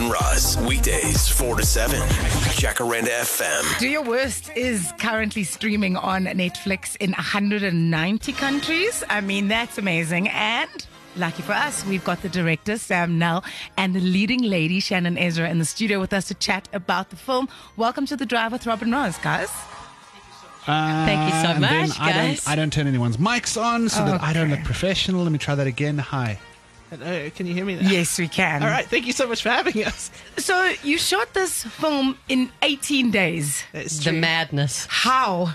and Roz, weekdays 4 to 7. Jacaranda FM. Do Your Worst is currently streaming on Netflix in 190 countries. I mean, that's amazing. And lucky for us, we've got the director, Sam Nell, and the leading lady, Shannon Ezra, in the studio with us to chat about the film. Welcome to The Drive with Rob and Roz, guys. Thank you so much, guys. I don't turn anyone's mics on so that I don't look professional. Let me try that again. Hi. Hello, can you hear me now? Yes, we can. All right, thank you so much for having us. So you shot this film in 18 days. That's The true. madness. How?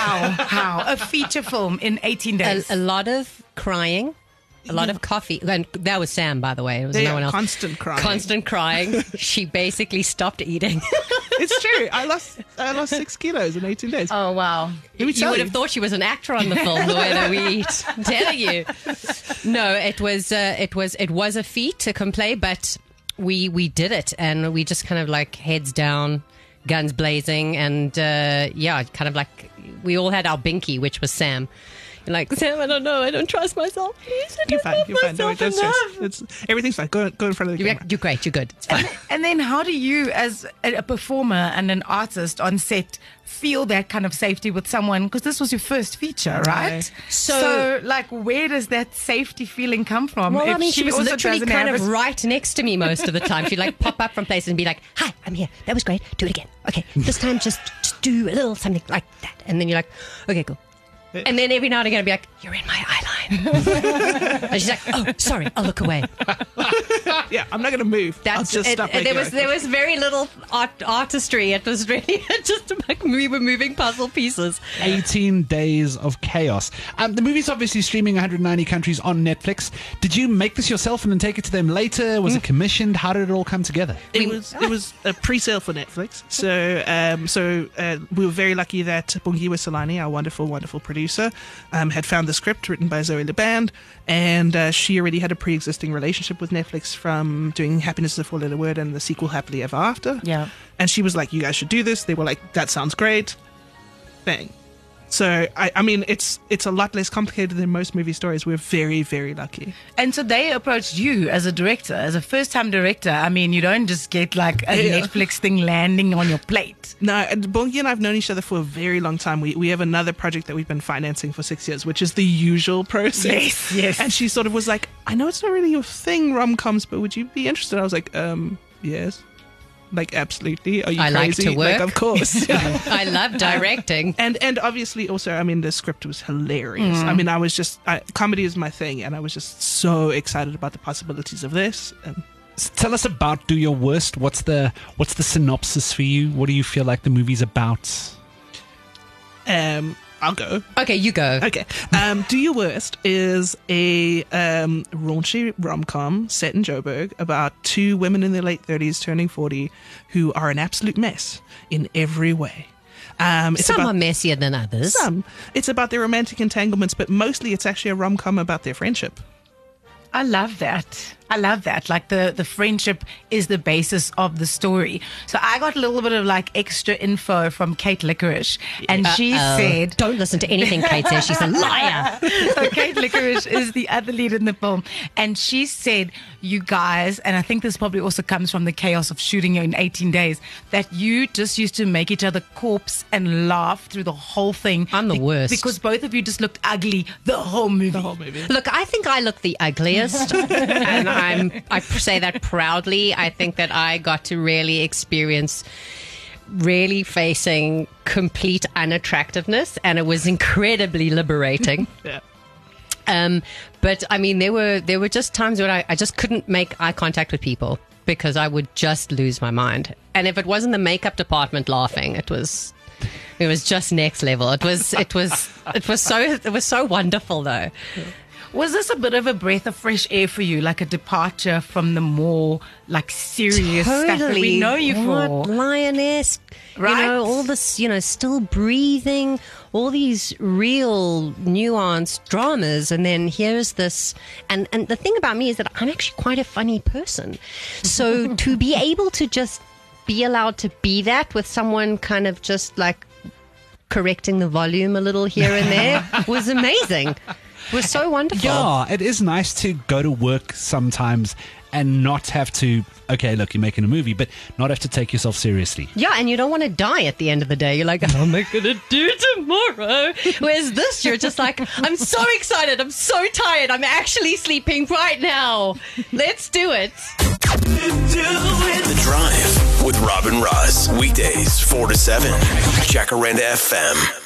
A feature film in 18 days. A lot of crying, a lot of coffee. And that was Sam, by the way. It was no one else. Constant crying. Constant crying. She basically stopped eating. It's true. I lost 6 kilos in 18 days. Oh, wow. Let me You tell would you. have thought she was an actor on the film, the way that we eat. I'm telling you. No, it was a feat to play, but we did it, and we just kind of like heads down, guns blazing, and kind of like we all had our binky, which was Sam. You're like, Sam, I don't know, I don't trust myself. Please, I You're don't fine. love You're fine. Don't myself stress. enough. Everything's fine. Go in front of the camera. You're great. You're good. It's fine. And then how do you, as a performer and an artist on set, feel that kind of safety with someone? Because this was your first feature, right? So, like, where does that safety feeling come from? Well, if I mean, she was also literally doesn't kind have of a- right next to me most of the time. She'd like pop up from places and be like, "Hi, I'm here. That was great. Do it again. Okay, this time just do a little something like that." And then you're like, "Okay, cool." And then every now and again, I'd be like, "You're in my eye line." And she's like, "Oh, sorry, I'll look away." Yeah, I'm not going to move. I'll just stop right there was very little artistry. It was really just like we were moving puzzle pieces. 18 days of chaos. The movie's obviously streaming 190 countries on Netflix. Did you make this yourself and then take it to them later? Was it commissioned? How did it all come together? It was a pre-sale for Netflix, so we were very lucky that Bongiwe Salani, our wonderful producer, had found the script written by Zoe LeBand, and she already had a pre-existing relationship with Netflix from doing Happiness is a Four-Letter Word and the sequel Happily Ever After. Yeah. And she was like, "You guys should do this." They were like, "That sounds great." Bang. So I mean, it's a lot less complicated than most movie stories. We're very, very lucky. And so they approached you as a director, as a first-time director. I mean, you don't just get like a Netflix thing landing on your plate. No, Bongi and I have known each other for a very long time. We have another project that we've been financing for 6 years, which is the usual process. Yes. And she sort of was like, "I know it's not really your thing, rom-coms, but would you be interested?" I was like, yes. Like, absolutely. Are you I like crazy? to work. Like, of course. I love directing. And obviously also, I mean, the script was hilarious. I mean, comedy is my thing, and I was just so excited about the possibilities of this. And Tell us about Do Your Worst. What's the synopsis for you? What do you feel like the movie's about? I'll go. Okay, you go. Okay. Do Your Worst is a raunchy rom-com set in Joburg about two women in their late 30s turning 40 who are an absolute mess in every way. Some are messier than others. It's about their romantic entanglements, but mostly it's actually a rom-com about their friendship. I love that. Like the friendship is the basis of the story. So I got a little bit of like extra info from Kate Licorice, and she said, "Don't listen to anything Kate says. She's a liar." So Kate Licorice is the other lead in the film, and she said, "You guys," and I think this probably also comes from the chaos of shooting you in 18 days, that you just used to make each other corpse and laugh through the whole thing. I'm the worst. because both of you just looked ugly the whole movie. Look, I think I look the ugliest, and I say that proudly. I think that I got to really experience really facing complete unattractiveness, and it was incredibly liberating. Yeah. But I mean, there were just times when I just couldn't make eye contact with people because I would just lose my mind. And if it wasn't the makeup department laughing, it was just next level. It was so wonderful though. Was this a bit of a breath of fresh air for you, like a departure from the more like serious stuff that we know you for? What, lioness, Right? You know, all this, still breathing, all these real nuanced dramas, and then here's this. And the thing about me is that I'm actually quite a funny person, so to be able to just be allowed to be that with someone kind of just like correcting the volume a little here and there was amazing. It was so wonderful. Yeah, it is nice to go to work sometimes and not have to, okay, look, you're making a movie, but not have to take yourself seriously. Yeah, and you don't want to die at the end of the day. You're like, how am I going to do tomorrow? Whereas this, you're just like, I'm so excited. I'm so tired. I'm actually sleeping right now. Let's do it. The Drive with Robin Ross. Weekdays 4 to 7. Jacaranda FM.